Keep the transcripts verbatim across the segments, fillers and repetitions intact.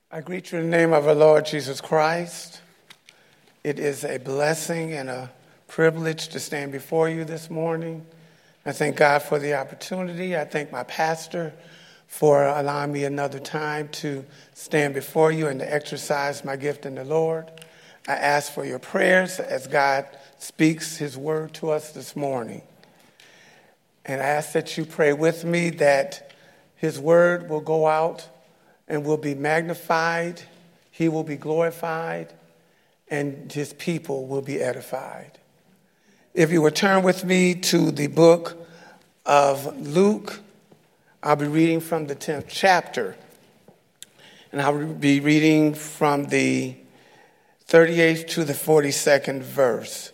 I greet you in the name of our Lord Jesus Christ. It is a blessing and a privilege to stand before you this morning. I thank God for the opportunity. I thank my pastor for allowing me another time to stand before you and to exercise my gift in the Lord. I ask for your prayers as God speaks his word to us this morning. And I ask that you pray with me that his word will go out and will be magnified, he will be glorified, and his people will be edified. If you would turn with me to the book of Luke, I'll be reading from the tenth chapter, and I'll be reading from the thirty-eighth to the forty-second verse.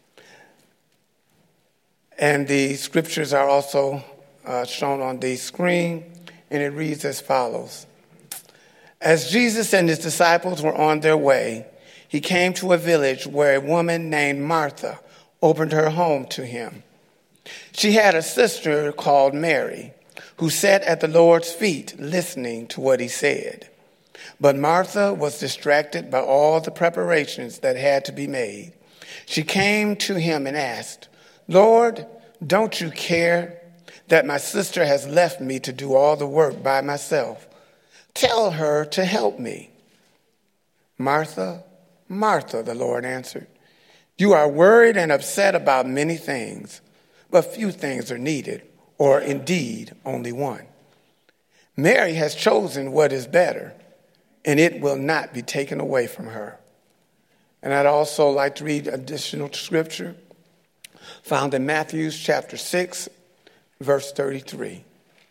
And the scriptures are also uh, shown on the screen, and it reads as follows. As Jesus and his disciples were on their way, he came to a village where a woman named Martha opened her home to him. She had a sister called Mary, who sat at the Lord's feet listening to what he said. But Martha was distracted by all the preparations that had to be made. She came to him and asked, "Lord, don't you care that my sister has left me to do all the work by myself? Tell her to help me." "Martha, Martha," the Lord answered, "you are worried and upset about many things, but few things are needed, or indeed only one. Mary has chosen what is better, and it will not be taken away from her." And I'd also like to read additional scripture found in Matthew chapter six, verse thirty-three.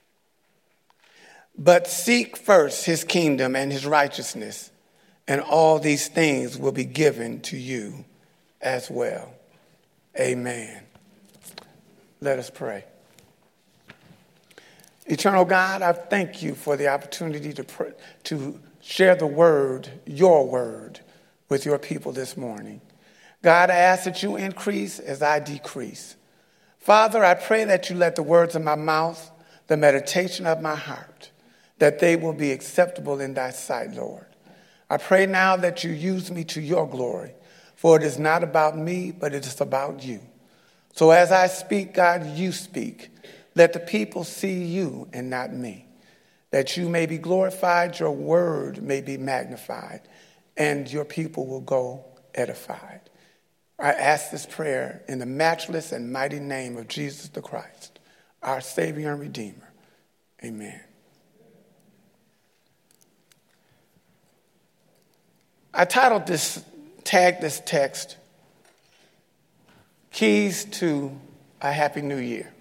"But seek first his kingdom and his righteousness, and all these things will be given to you as well." Amen. Let us pray. Eternal God, I thank you for the opportunity to pray, to share the word, your word, with your people this morning. God, I ask that you increase as I decrease. Father, I pray that you let the words of my mouth, the meditation of my heart, that they will be acceptable in thy sight, Lord. I pray now that you use me to your glory, for it is not about me, but it is about you. So as I speak, God, you speak. Let the people see you and not me, that you may be glorified, your word may be magnified, and your people will go edified. I ask this prayer in the matchless and mighty name of Jesus the Christ, our Savior and Redeemer. Amen. I titled this, tagged this text, Keys to a Happy New Year.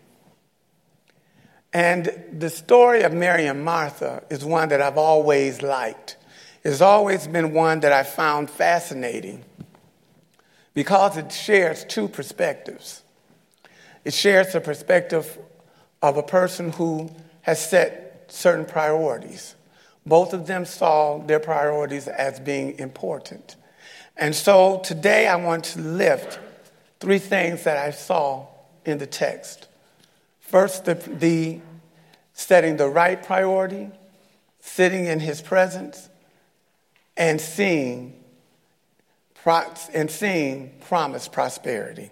And the story of Mary and Martha is one that I've always liked. It's always been one that I found fascinating because it shares two perspectives. It shares the perspective of a person who has set certain priorities. Both of them saw their priorities as being important. And so today I want to lift three things that I saw in the text. First, the, the setting the right priority, sitting in his presence, and seeing, and seeing promised prosperity.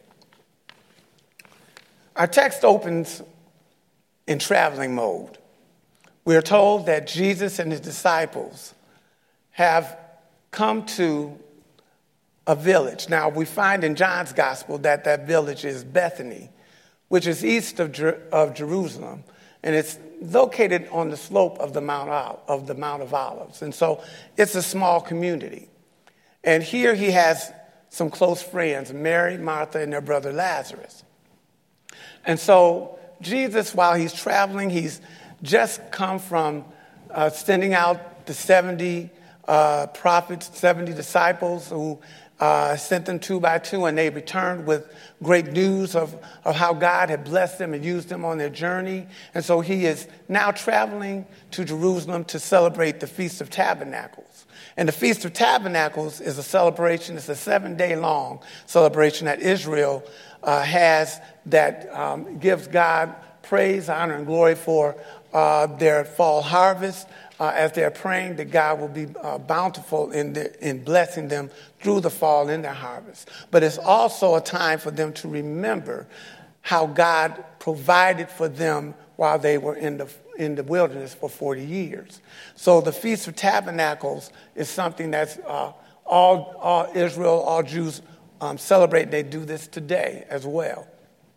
Our text opens in traveling mode. We are told that Jesus and his disciples have come to a village. Now, we find in John's gospel that that village is Bethany, which is east of, Jer- of Jerusalem, and it's located on the slope of the Mount Ol- of the Mount of Olives. And so it's a small community. And here he has some close friends, Mary, Martha, and their brother Lazarus. And so Jesus, while he's traveling, he's just come from uh, sending out the seventy uh, prophets, seventy disciples who uh, sent them two by two, and they returned with great news of, of how God had blessed them and used them on their journey. And so he is now traveling to Jerusalem to celebrate the Feast of Tabernacles. And the Feast of Tabernacles is a celebration, it's a seven-day long celebration that Israel uh, has that um, gives God praise, honor, and glory for uh, their fall harvest, uh, as they're praying that God will be uh, bountiful in, the, in blessing them through the fall in their harvest. But it's also a time for them to remember how God provided for them while they were in the in the wilderness for forty years. So the Feast of Tabernacles is something that's uh, all, all Israel, all Jews um, celebrate. They do this today as well.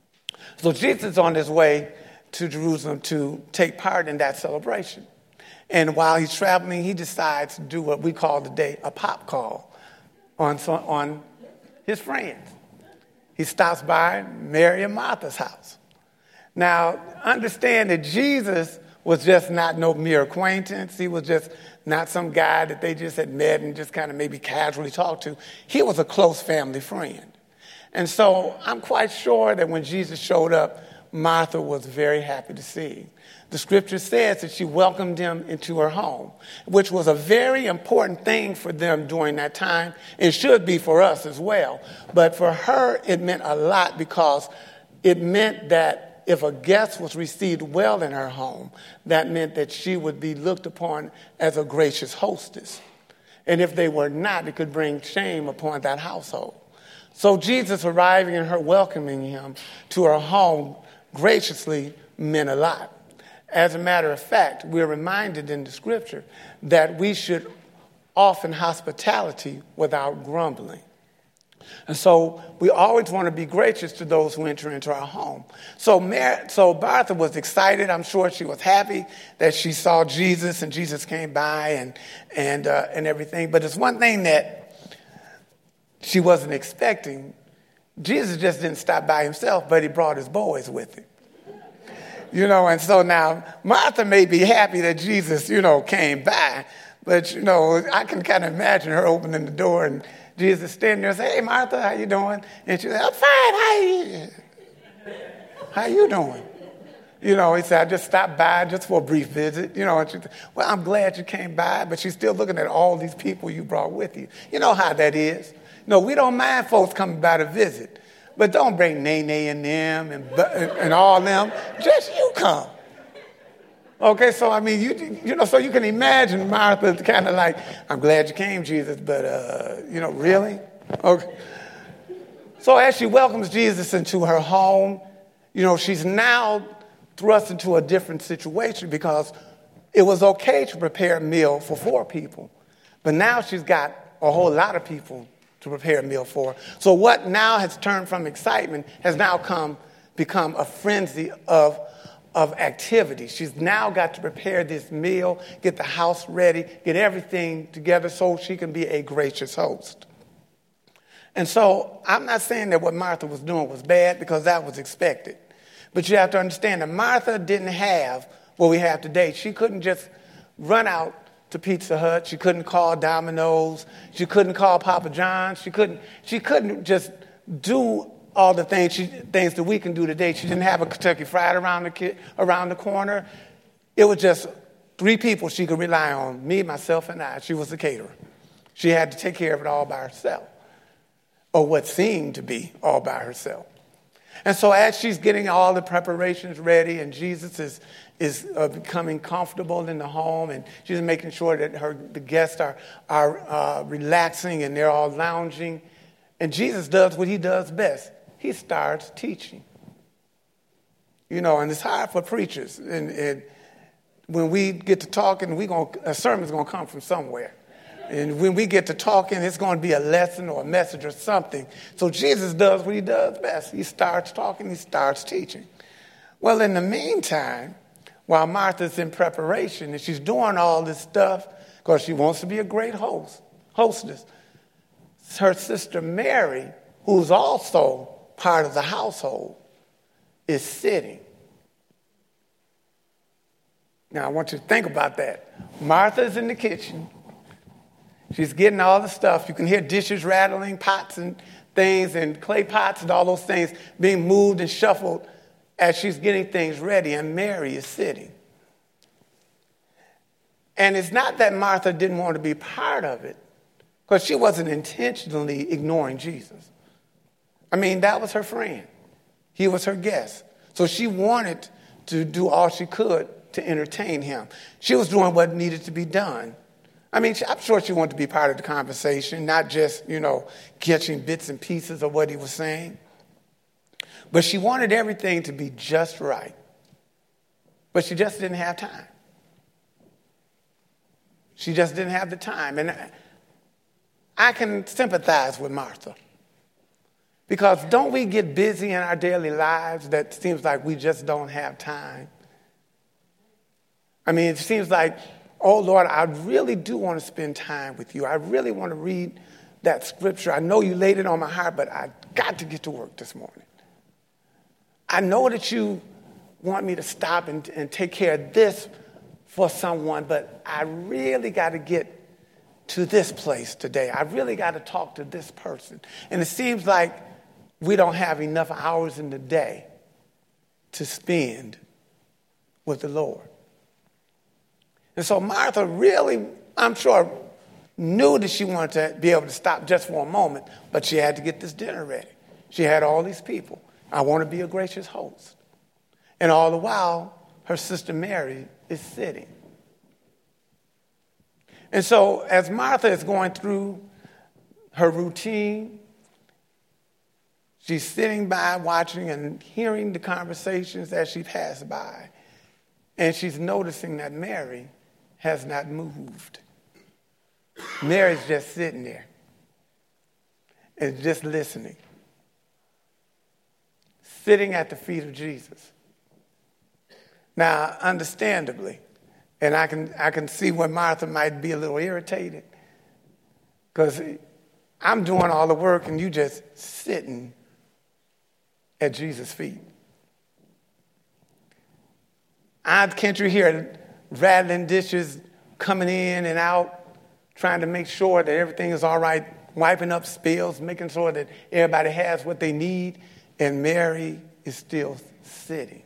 So Jesus is on his way to Jerusalem to take part in that celebration. And while he's traveling, he decides to do what we call today a pop call on, on his friends. He stops by Mary and Martha's house. Now, understand that Jesus was just not no mere acquaintance. He was just not some guy that they just had met and just kind of maybe casually talked to. He was a close family friend. And so I'm quite sure that when Jesus showed up, Martha was very happy to see him. The scripture says that she welcomed him into her home, which was a very important thing for them during that time. It should be for us as well. But for her, it meant a lot because it meant that if a guest was received well in her home, that meant that she would be looked upon as a gracious hostess. And if they were not, it could bring shame upon that household. So Jesus arriving and her welcoming him to her home graciously meant a lot. As a matter of fact, we're reminded in the scripture that we should offer hospitality without grumbling. And so we always want to be gracious to those who enter into our home. So Mary, so Martha was excited. I'm sure she was happy that she saw Jesus and Jesus came by and and uh, and everything. But it's one thing that she wasn't expecting. Jesus just didn't stop by himself, but he brought his boys with him. You know, and so now Martha may be happy that Jesus, you know, came by. But, you know, I can kind of imagine her opening the door and Jesus standing there and say, "Hey, Martha, how you doing?" And she said, "I'm fine. How you, how you doing?" You know, he said, "I just stopped by just for a brief visit." You know, and she said, "Well, I'm glad you came by," but she's still looking at all these people you brought with you. You know how that is. No, we don't mind folks coming by to visit, but don't bring Nene and them and, and all them. Just you come. Okay, so I mean, you you know, so you can imagine Martha kind of like, "I'm glad you came, Jesus, but, uh, you know, really?" Okay. So as she welcomes Jesus into her home, you know, she's now thrust into a different situation because it was okay to prepare a meal for four people. But now she's got a whole lot of people to prepare a meal for. So what now has turned from excitement has now come become a frenzy of of activity. She's now got to prepare this meal, get the house ready, get everything together so she can be a gracious host. And so I'm not saying that what Martha was doing was bad because that was expected. But you have to understand that Martha didn't have what we have today. She couldn't just run out to Pizza Hut. She couldn't call Domino's. She couldn't call Papa John's. She couldn't, she couldn't just do all the things she, things that we can do today. She didn't have a Kentucky Fried around the ki- around the corner. It was just three people she could rely on, me, myself, and I. She was the caterer. She had to take care of it all by herself, or what seemed to be all by herself. And so as she's getting all the preparations ready and Jesus is is uh, becoming comfortable in the home and she's making sure that her the guests are, are uh, relaxing and they're all lounging, and Jesus does what he does best. He starts teaching. You know, and it's hard for preachers. And, and when we get to talking, we gonna, a sermon's going to come from somewhere. And when we get to talking, it's going to be a lesson or a message or something. So Jesus does what he does best. He starts talking, he starts teaching. Well, in the meantime, while Martha's in preparation and she's doing all this stuff because she wants to be a great host, hostess, her sister Mary, who's also part of the household, is sitting. Now, I want you to think about that. Martha's in the kitchen. She's getting all the stuff. You can hear dishes rattling, pots and things, and clay pots and all those things being moved and shuffled as she's getting things ready, and Mary is sitting. And it's not that Martha didn't want to be part of it, because she wasn't intentionally ignoring Jesus. I mean, that was her friend. He was her guest. So she wanted to do all she could to entertain him. She was doing what needed to be done. I mean, I'm sure she wanted to be part of the conversation, not just, you know, catching bits and pieces of what he was saying. But she wanted everything to be just right. But she just didn't have time. She just didn't have the time. And I can sympathize with Martha. Because don't we get busy in our daily lives that seems like we just don't have time? I mean, it seems like, oh, Lord, I really do want to spend time with you. I really want to read that scripture. I know you laid it on my heart, but I got to get to work this morning. I know that you want me to stop and, and take care of this for someone, but I really got to get to this place today. I really got to talk to this person. And it seems like we don't have enough hours in the day to spend with the Lord. And so Martha really, I'm sure, knew that she wanted to be able to stop just for a moment, but she had to get this dinner ready. She had all these people. I want to be a gracious host. And all the while, her sister Mary is sitting. And so as Martha is going through her routine, she's sitting by watching and hearing the conversations as she passed by. And she's noticing that Mary has not moved. Mary's just sitting there and just listening, sitting at the feet of Jesus. Now, understandably, and I can I can see when Martha might be a little irritated, because I'm doing all the work and you just sitting at Jesus' feet. I, can't you hear rattling dishes coming in and out, trying to make sure that everything is all right, wiping up spills, making sure that everybody has what they need, and Mary is still sitting.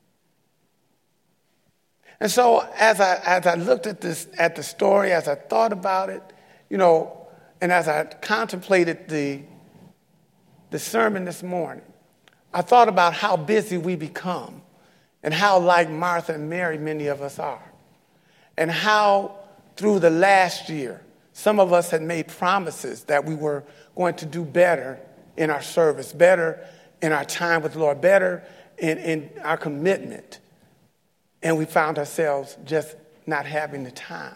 And so as I as I looked at this at the story, as I thought about it, you know, and as I contemplated the the sermon this morning, I thought about how busy we become and how like Martha and Mary many of us are. And how through the last year, some of us had made promises that we were going to do better in our service, better in our time with the Lord, better in, in our commitment. And we found ourselves just not having the time.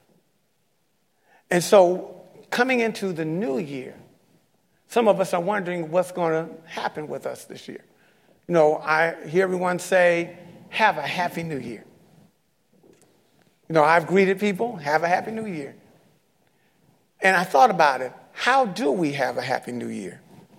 And so coming into the new year, some of us are wondering what's going to happen with us this year. You know, I hear everyone say, have a happy new year. You know, I've greeted people, have a happy new year. And I thought about it. How do we have a happy new year?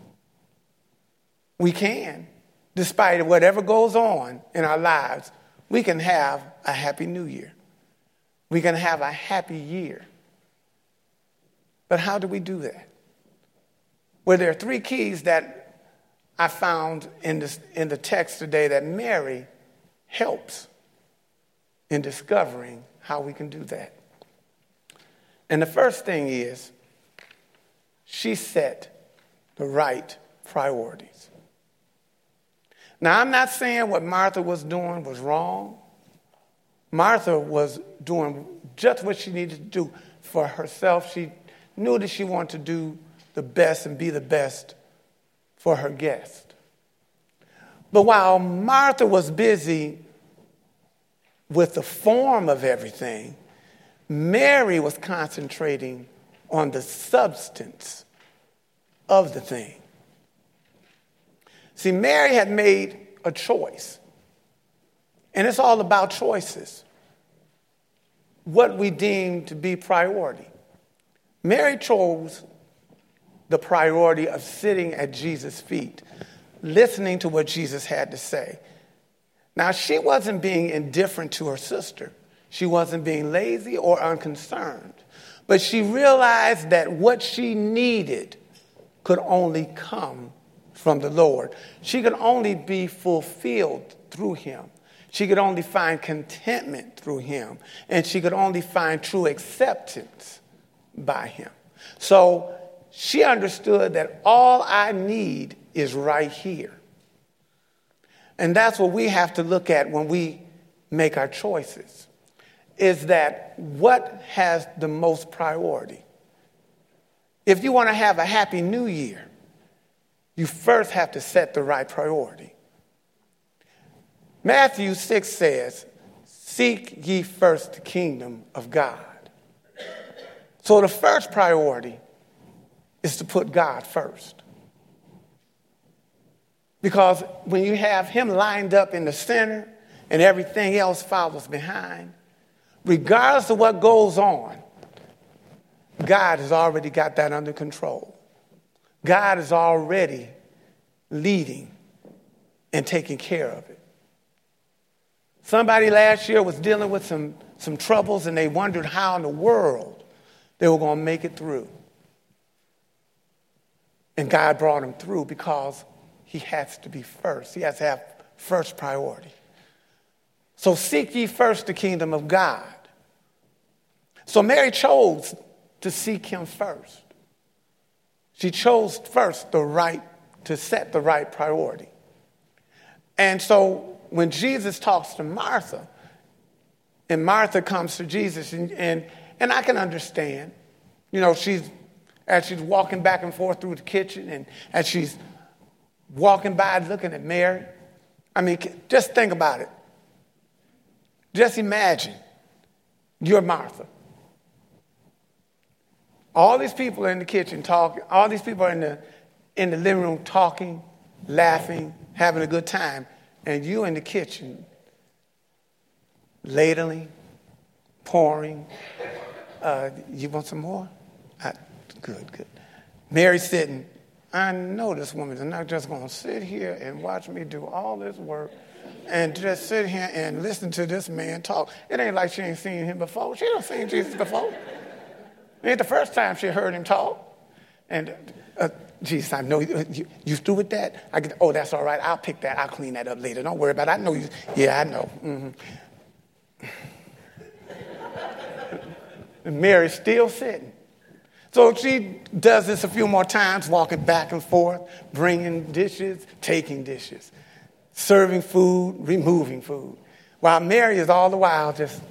We can. Despite whatever goes on in our lives, we can have a happy new year. We can have a happy year. But how do we do that? Well, there are three keys that I found in, this, in the text today that Mary helps in discovering how we can do that. And the first thing is, she set the right priorities. Now, I'm not saying what Martha was doing was wrong. Martha was doing just what she needed to do for herself. She knew that she wanted to do the best and be the best for her guest. But while Martha was busy with the form of everything, Mary was concentrating on the substance of the thing. See, Mary had made a choice. And it's all about choices. What we deem to be priority. Mary chose the priority of sitting at Jesus' feet, listening to what Jesus had to say. Now, she wasn't being indifferent to her sister. She wasn't being lazy or unconcerned. But she realized that what she needed could only come from the Lord. She could only be fulfilled through him. She could only find contentment through him. And she could only find true acceptance by him. So she understood that all I need is right here. And that's what we have to look at when we make our choices is that what has the most priority? If you want to have a happy new year, you first have to set the right priority. Matthew six says, seek ye first the kingdom of God. So the first priority is to put God first. Because when you have him lined up in the center and everything else follows behind, regardless of what goes on, God has already got that under control. God is already leading and taking care of it. Somebody last year was dealing with some, some troubles, and they wondered how in the world they were going to make it through. And God brought them through because he has to be first. He has to have first priority. So seek ye first the kingdom of God. So Mary chose to seek him first. She chose first the right, to set the right priority. And so when Jesus talks to Martha, and Martha comes to Jesus, and, and, and I can understand, you know, she's, as she's walking back and forth through the kitchen, and as she's walking by looking at Mary, I mean, just think about it. Just imagine you're Martha. All these people are in the kitchen talking. All these people are in the, in the living room talking, laughing, having a good time. And you in the kitchen, ladling, pouring. Uh, you want some more? I, good, good. Mary's sitting. I know this woman is not just going to sit here and watch me do all this work and just sit here and listen to this man talk. It ain't like she ain't seen him before. She don't seen Jesus before. It ain't the first time she heard him talk. And, uh, Jesus, I know you, you, you through with that? I get, oh, that's all right. I'll pick that. I'll clean that up later. Don't worry about it. I know you. Yeah, I know. Mm-hmm. Mary's still sitting. So she does this a few more times, walking back and forth, bringing dishes, taking dishes, serving food, removing food, while Mary is all the while just...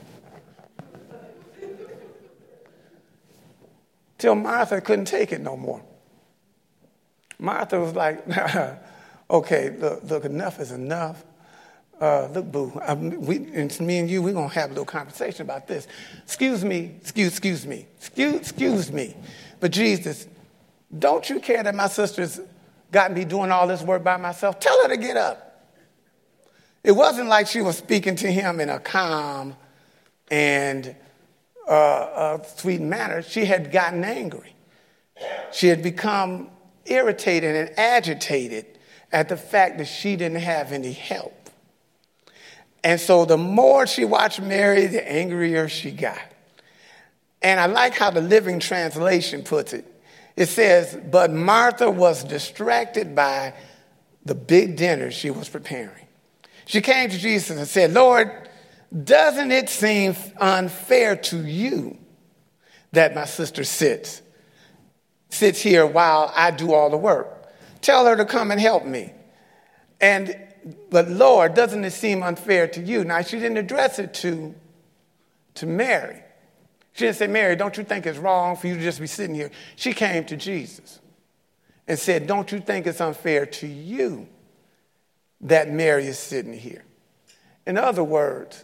till Martha couldn't take it no more. Martha was like, okay, look, look, enough is enough. Uh, look, boo, I, we, it's me and you, we're going to have a little conversation about this. Excuse me, excuse, excuse me, excuse, excuse me. But Jesus, don't you care that my sister's got me doing all this work by myself? Tell her to get up. It wasn't like she was speaking to him in a calm and uh, uh, sweet manner. She had gotten angry. She had become irritated and agitated at the fact that she didn't have any help. And so the more she watched Mary, the angrier she got. And I like how the Living Translation puts it. It says, but Martha was distracted by the big dinner she was preparing. She came to Jesus and said, Lord, doesn't it seem unfair to you that my sister sits, sits here while I do all the work? Tell her to come and help me. And But Lord, doesn't it seem unfair to you? Now, she didn't address it to, to Mary. She didn't say, Mary, don't you think it's wrong for you to just be sitting here? She came to Jesus and said, don't you think it's unfair to you that Mary is sitting here? In other words,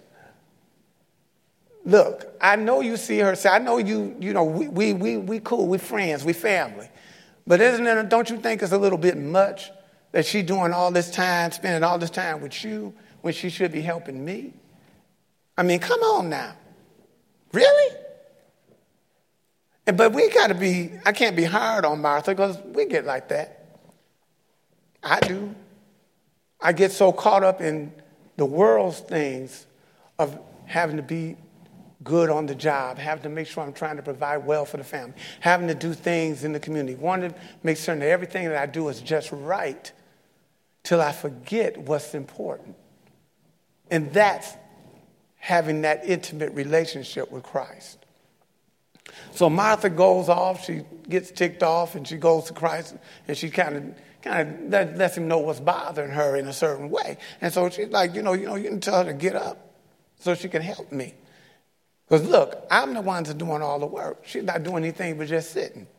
look, I know you see her say, I know you, you know, we, we, we, we cool, we friends, we family. But isn't it, don't you think it's a little bit much that she's doing all this time, spending all this time with you when she should be helping me? I mean, come on now. Really? And, but we got to be, I can't be hard on Martha because we get like that. I do. I get so caught up in the world's things of having to be good on the job, having to make sure I'm trying to provide well for the family, having to do things in the community, wanting to make certain that everything that I do is just right, till I forget what's important. And that's having that intimate relationship with Christ. So Martha goes off, she gets ticked off, and she goes to Christ, and she kind of kind of lets him know what's bothering her in a certain way. And so she's like, you know, you know, you can tell her to get up. so she can help me. Because look, I'm the one that's doing all the work. She's not doing anything but just sitting.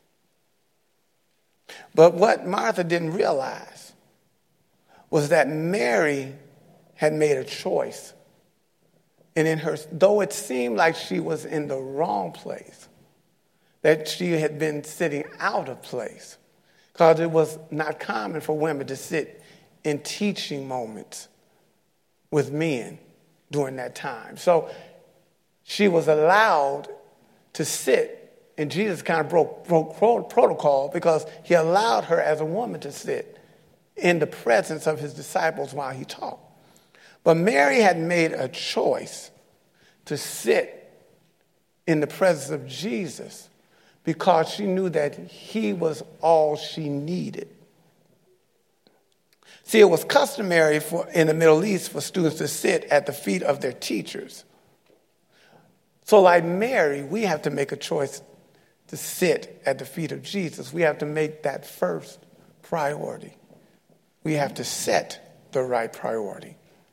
But what Martha didn't realize was that Mary had made a choice. And in her, though it seemed like she was in the wrong place, that she had been sitting out of place, because it was not common for women to sit in teaching moments with men during that time. So she was allowed to sit, and Jesus kind of broke, broke protocol because he allowed her as a woman to sit in the presence of his disciples while he taught. But Mary had made a choice to sit in the presence of Jesus because she knew that he was all she needed. See, it was customary for, in the Middle East for students to sit at the feet of their teachers. So like Mary, we have to make a choice to sit at the feet of Jesus. We have to make that first priority. We have to set the right priority.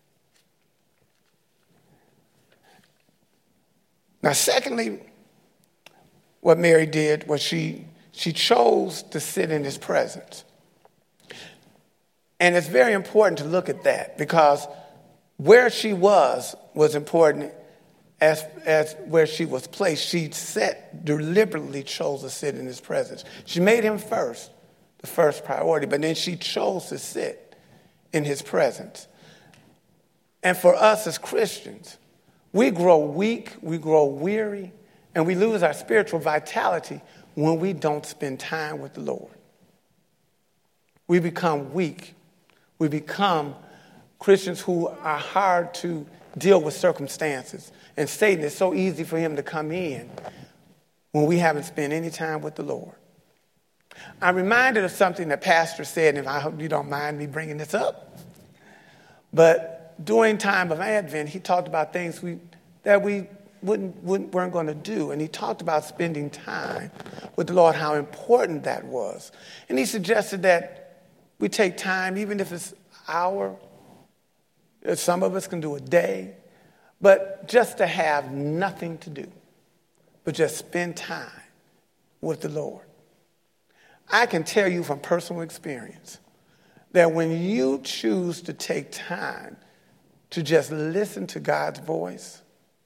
Now, secondly, what Mary did was she, she chose to sit in his presence. And it's very important to look at that because where she was was important as, as where she was placed. She sat, deliberately chose to sit in his presence. She made him first, the first priority, but then she chose to sit in his presence. And for us as Christians, we grow weak, we grow weary, and we lose our spiritual vitality when we don't spend time with the Lord. We become weak. We become Christians who are hard to deal with circumstances. And Satan, is so easy for him to come in when we haven't spent any time with the Lord. I'm reminded of something that Pastor said, and I hope you don't mind me bringing this up. But during time of Advent, he talked about things we, that we wouldn't, wouldn't, weren't going to do. And he talked about spending time with the Lord, how important that was. And he suggested that we take time, even if it's an hour. Some of us can do a day. But just to have nothing to do, but just spend time with the Lord. I can tell you from personal experience that when you choose to take time to just listen to God's voice,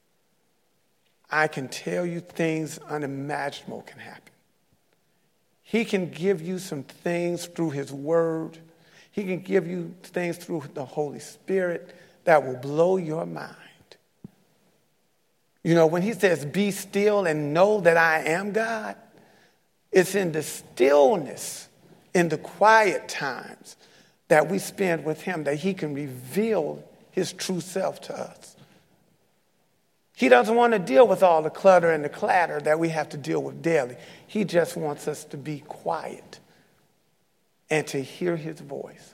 I can tell you things unimaginable can happen. He can give you some things through his word. He can give you things through the Holy Spirit that will blow your mind. You know, when he says, be still and know that I am God, it's in the stillness, in the quiet times that we spend with him that he can reveal his true self to us. He doesn't want to deal with all the clutter and the clatter that we have to deal with daily. He just wants us to be quiet and to hear his voice.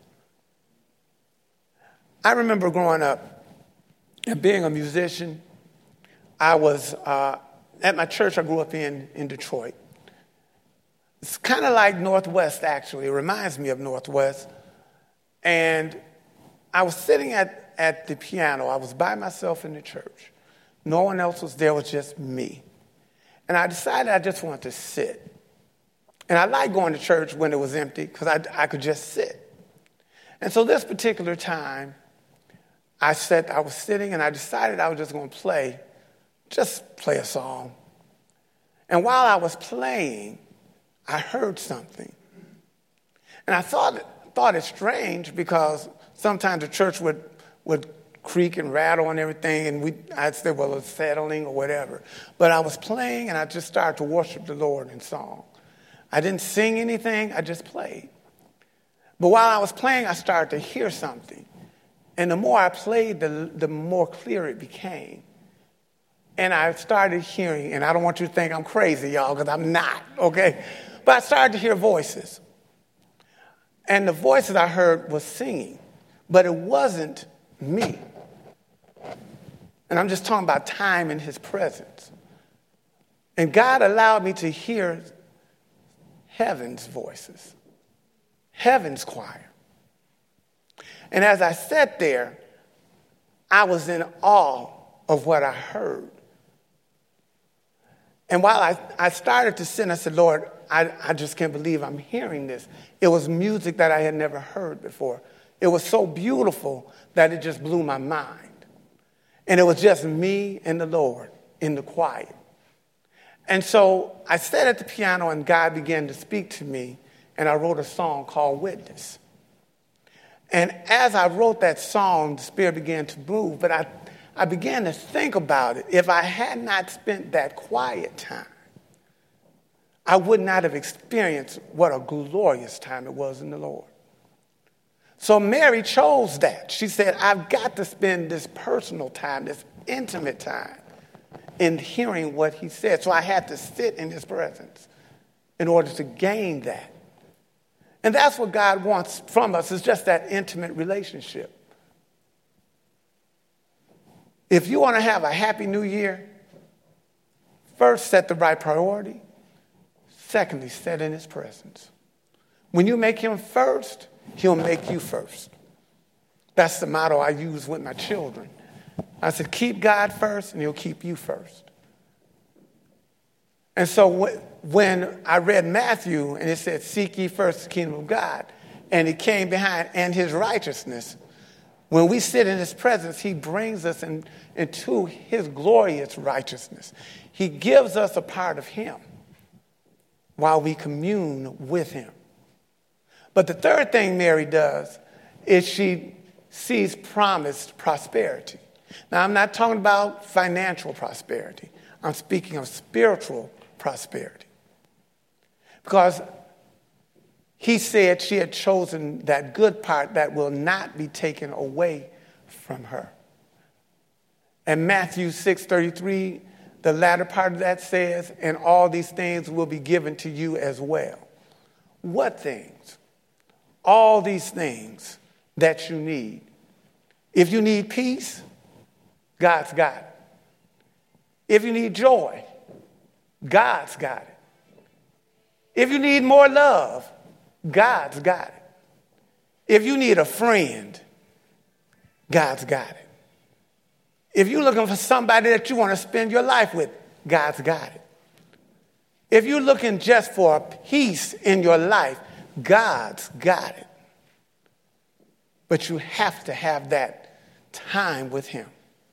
I remember growing up and being a musician. I was uh, at my church I grew up in in Detroit. It's kind of like Northwest, actually. It reminds me of Northwest. And I was sitting at, at the piano. I was by myself in the church. No one else was there. It was just me. And I decided I just wanted to sit. And I liked going to church when it was empty because I, I could just sit. And so this particular time, I sat, I was sitting and I decided I was just going to play, just play a song. And while I was playing, I heard something. And I thought, thought it strange because sometimes the church would, would creak and rattle and everything, and we, I'd say, well, it's settling or whatever. But I was playing, and I just started to worship the Lord in song. I didn't sing anything. I just played. But while I was playing, I started to hear something. And the more I played, the, the more clear it became. And I started hearing, and I don't want you to think I'm crazy, y'all, because I'm not, okay? But I started to hear voices. And the voices I heard was singing, but it wasn't me. And I'm just talking about time in his presence. And God allowed me to hear heaven's voices, heaven's choir. And as I sat there, I was in awe of what I heard. And while I, I started to sing, I said, Lord, I, I just can't believe I'm hearing this. It was music that I had never heard before. It was so beautiful that it just blew my mind. And it was just me and the Lord in the quiet. And so I sat at the piano and God began to speak to me, and I wrote a song called Witness. And as I wrote that song, the Spirit began to move, but I, I began to think about it. If I had not spent that quiet time, I would not have experienced what a glorious time it was in the Lord. So Mary chose that. She said, I've got to spend this personal time, this intimate time, in hearing what he said. So I had to sit in his presence in order to gain that. And that's what God wants from us, is just that intimate relationship. If you want to have a happy new year, first set the right priority. Secondly, sit in his presence. When you make him first, he'll make you first. That's the motto I use with my children. I said, keep God first, and he'll keep you first. And so when I read Matthew, and it said, seek ye first the kingdom of God, and it came behind, and his righteousness, when we sit in his presence, he brings us in, into his glorious righteousness. He gives us a part of him while we commune with him. But the third thing Mary does is she sees promised prosperity. Now, I'm not talking about financial prosperity. I'm speaking of spiritual prosperity. Because he said she had chosen that good part that will not be taken away from her. And Matthew six thirty-three, the latter part of that says, and all these things will be given to you as well. What things? All these things that you need. If you need peace, God's got it. If you need joy, God's got it. If you need more love, God's got it. If you need a friend, God's got it. If you're looking for somebody that you want to spend your life with, God's got it. If you're looking just for peace in your life, God's got it. But you have to have that time with him.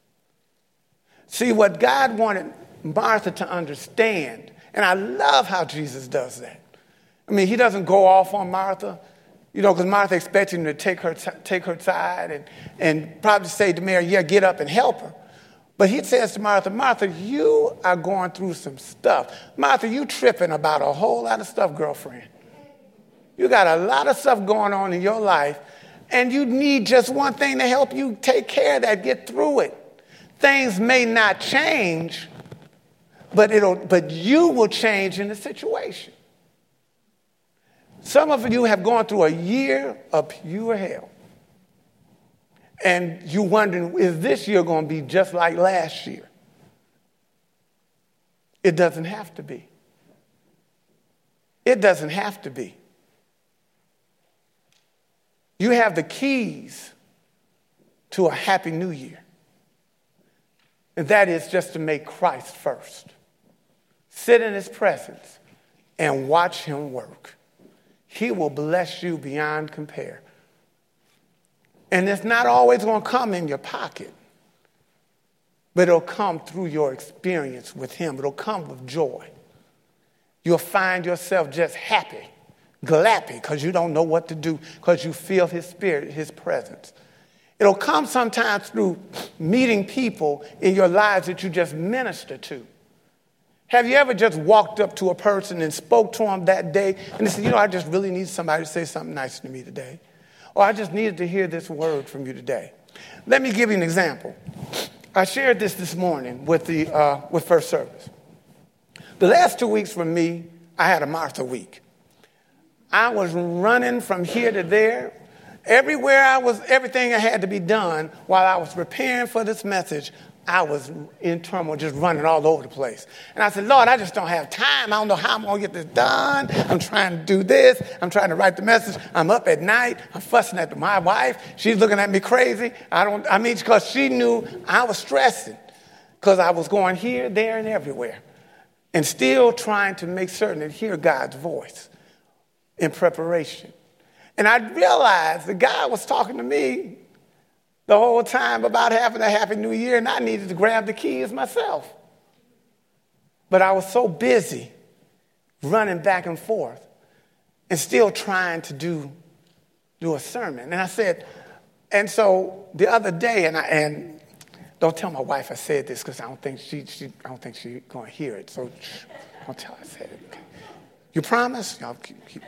See, what God wanted Martha to understand, and I love how Jesus does that. I mean, he doesn't go off on Martha, you know, because Martha expected him to take her t- take her side and, and probably say to Mary, yeah, get up and help her. But he says to Martha, Martha, you are going through some stuff. Martha, you tripping about a whole lot of stuff, girlfriend. You got a lot of stuff going on in your life, and you need just one thing to help you take care of that, get through it. Things may not change, but it'll, but you will change in the situation. Some of you have gone through a year of pure hell. And you're wondering, is this year going to be just like last year? It doesn't have to be. It doesn't have to be. You have the keys to a happy new year. And that is just to make Christ first. Sit in his presence and watch him work. He will bless you beyond compare. And it's not always going to come in your pocket, but it'll come through your experience with him. It'll come with joy. You'll find yourself just happy, glappy, because you don't know what to do, because you feel his spirit, his presence. It'll come sometimes through meeting people in your lives that you just minister to. Have you ever just walked up to a person and spoke to them that day and they said, you know, I just really need somebody to say something nice to me today. Or I just needed to hear this word from you today. Let me give you an example. I shared this this morning with the uh, with First Service. The last two weeks for me, I had a Martha week. I was running from here to there. Everywhere I was, everything that had to be done while I was preparing for this message, I was in turmoil, just running all over the place. And I said, Lord, I just don't have time. I don't know how I'm going to get this done. I'm trying to do this. I'm trying to write the message. I'm up at night. I'm fussing at my wife. She's looking at me crazy. I don't, I mean, because she knew I was stressing. because I was going here, there, and everywhere, and still trying to make certain to hear God's voice in preparation. And I realized that God was talking to me the whole time about having a Happy New Year, and I needed to grab the keys myself. But I was so busy running back and forth and still trying to do, do a sermon. And I said, and so the other day, and I, and don't tell my wife I said this because I don't think she, she I don't think she's going to hear it. So don't tell her I said it. Okay. You promise? Y'all keep, keep.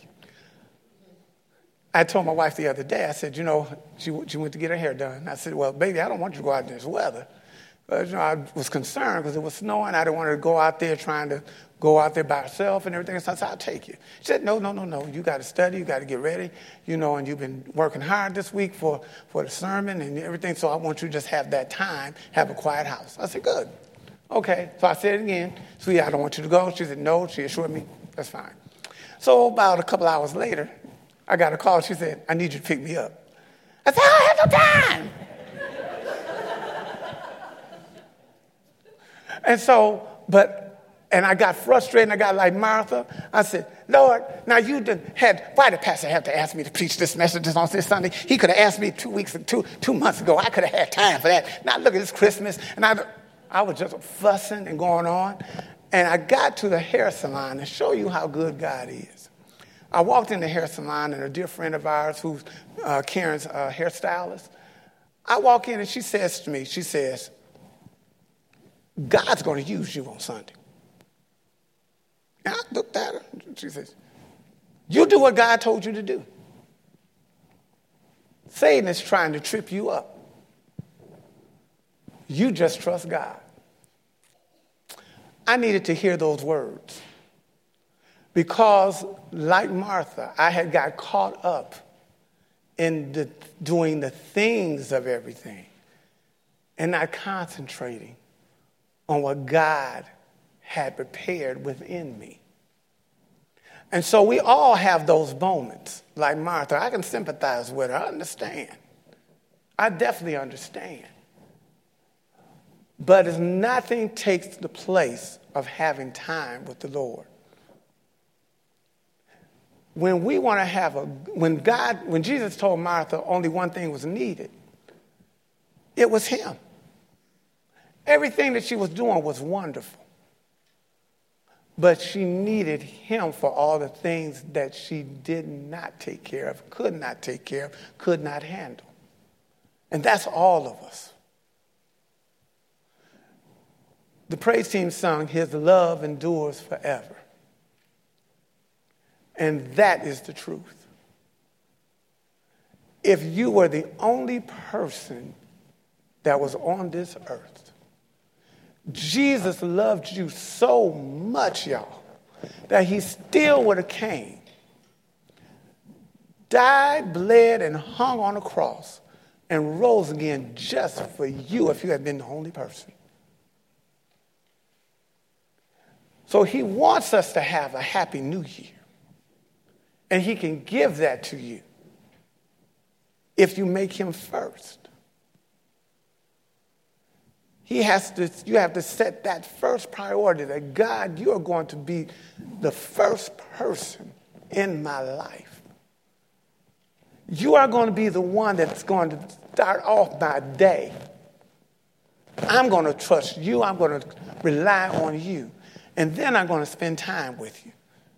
I told my wife the other day, I said, you know, she, she went to get her hair done. I said, well, baby, I don't want you to go out in this weather. But, you know, I was concerned because it was snowing. I didn't want her to go out there trying to go out there by herself and everything. So I said, I'll take you. She said, no, no, no, no. You got to study. You got to get ready. You know, and you've been working hard this week for, for the sermon and everything. So I want you to just have that time, have a quiet house. I said, good. Okay. So I said it again. Sweetie, I don't want you to go. She said, no. She assured me, that's fine. So about a couple hours later, I got a call. She said, I need you to pick me up. I said, I don't have no time. And so, but, and I got frustrated, and I got like Martha. I said, Lord, now you done had, why did Pastor have to ask me to preach this message on this Sunday? He could have asked me two weeks, two, two months ago. I could have had time for that. Now look at this Christmas. And I, I was just fussing and going on. And I got to the hair salon to show you how good God is. I walked in the hair salon, and a dear friend of ours who's uh, Karen's uh, hairstylist, I walk in and she says to me, she says, God's going to use you on Sunday. And I looked at her. She says, you do what God told you to do. Satan is trying to trip you up. You just trust God. I needed to hear those words because, like Martha, I had got caught up in the, doing the things of everything and not concentrating on what God had prepared within me. And so we all have those moments, like Martha. I can sympathize with her. I understand. I definitely understand. But it's nothing takes the place of having time with the Lord. When we want to have a, when God, when Jesus told Martha only one thing was needed, it was him. Everything that she was doing was wonderful. But she needed him for all the things that she did not take care of, could not take care of, could not handle. And that's all of us. The praise team sung, His love endures forever. And that is the truth. If you were the only person that was on this earth, Jesus loved you so much, y'all, that he still would have came, died, bled, and hung on a cross, and rose again just for you if you had been the only person. So he wants us to have a happy new year. And he can give that to you if you make him first. He has to, you have to set that first priority that God, you are going to be the first person in my life. You are going to be the one that's going to start off my day. I'm going to trust you. I'm going to rely on you. And then I'm going to spend time with you.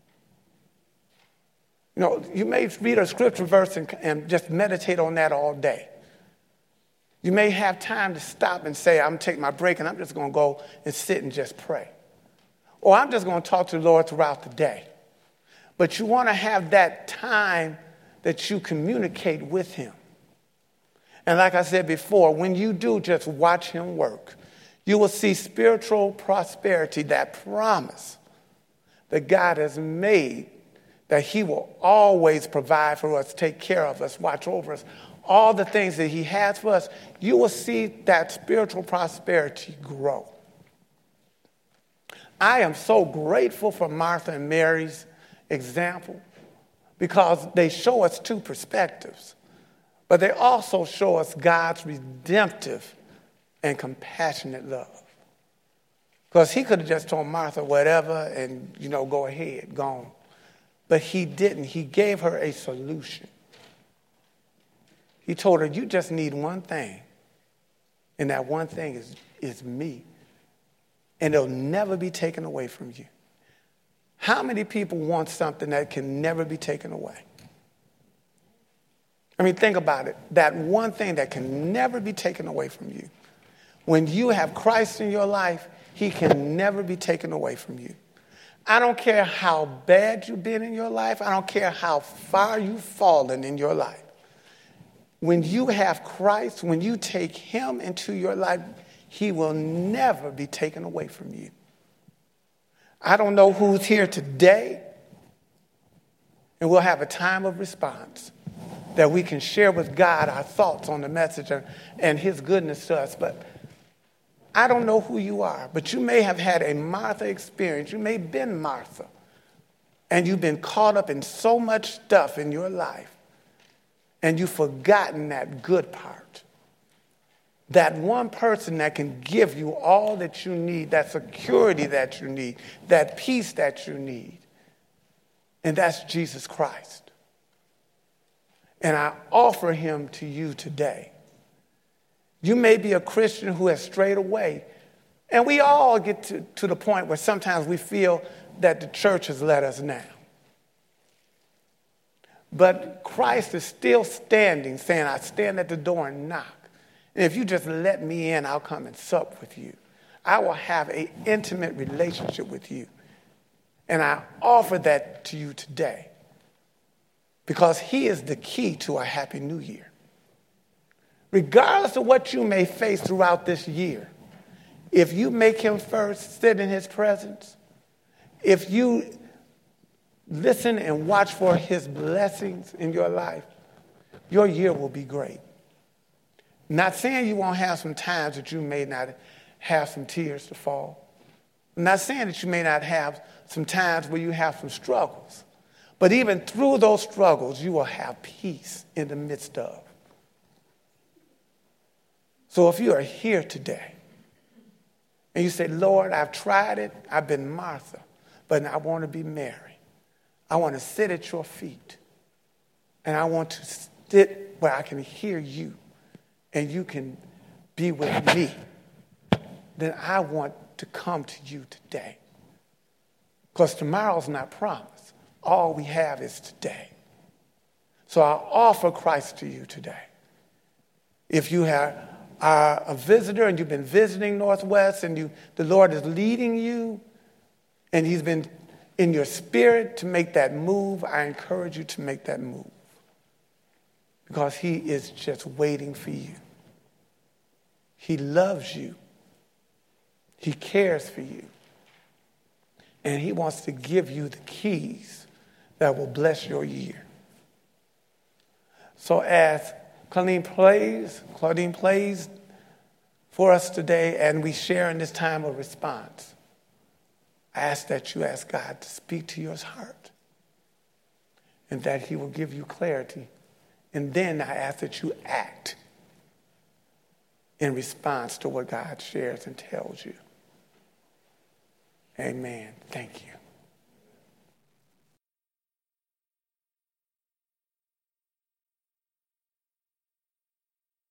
You know, you may read a scripture verse and, and just meditate on that all day. You may have time to stop and say, I'm going to take my break and I'm just going to go and sit and just pray. Or I'm just going to talk to the Lord throughout the day. But you want to have that time that you communicate with him. And like I said before, when you do just watch him work, you will see spiritual prosperity, that promise that God has made, that he will always provide for us, take care of us, watch over us, all the things that he has for us. You will see that spiritual prosperity grow. I am so grateful for Martha and Mary's example because they show us two perspectives, but they also show us God's redemptive and compassionate love. Because he could have just told Martha whatever and, you know, go ahead, gone. But he didn't. He gave her a solution. He told her, you just need one thing. And that one thing is, is me. And it'll never be taken away from you. How many people want something that can never be taken away? I mean, think about it. That one thing that can never be taken away from you. When you have Christ in your life, he can never be taken away from you. I don't care how bad you've been in your life. I don't care how far you've fallen in your life. When you have Christ, when you take him into your life, he will never be taken away from you. I don't know who's here today, and we'll have a time of response that we can share with God our thoughts on the message and his goodness to us. But I don't know who you are, but you may have had a Martha experience. You may have been Martha, and you've been caught up in so much stuff in your life, and you've forgotten that good part. That one person that can give you all that you need, that security that you need, that peace that you need. And that's Jesus Christ. And I offer him to you today. You may be a Christian who has strayed away. And we all get to, to the point where sometimes we feel that the church has let us down. But Christ is still standing, saying, I stand at the door and knock. And if you just let me in, I'll come and sup with you. I will have an intimate relationship with you. And I offer that to you today because he is the key to a happy new year. Regardless of what you may face throughout this year, if you make him first, sit in his presence, if you listen and watch for his blessings in your life, your year will be great. Not saying you won't have some times that you may not have some tears to fall. I'm not saying that you may not have some times where you have some struggles. But even through those struggles, you will have peace in the midst of. So if you are here today and you say, Lord, I've tried it, I've been Martha, but I want to be Mary. I want to sit at your feet. And I want to sit where I can hear you. And you can be with me, then I want to come to you today. Because tomorrow's not promised. All we have is today. So I offer Christ to you today. If you have, are a visitor and you've been visiting Northwest and you, the Lord is leading you and he's been in your spirit to make that move, I encourage you to make that move. Because he is just waiting for you. He loves you. He cares for you. And he wants to give you the keys that will bless your year. So as Claudine plays, Claudine plays for us today and we share in this time of response, I ask that you ask God to speak to your heart and that he will give you clarity. And then I ask that you act in response to what God shares and tells you. Amen. Thank you.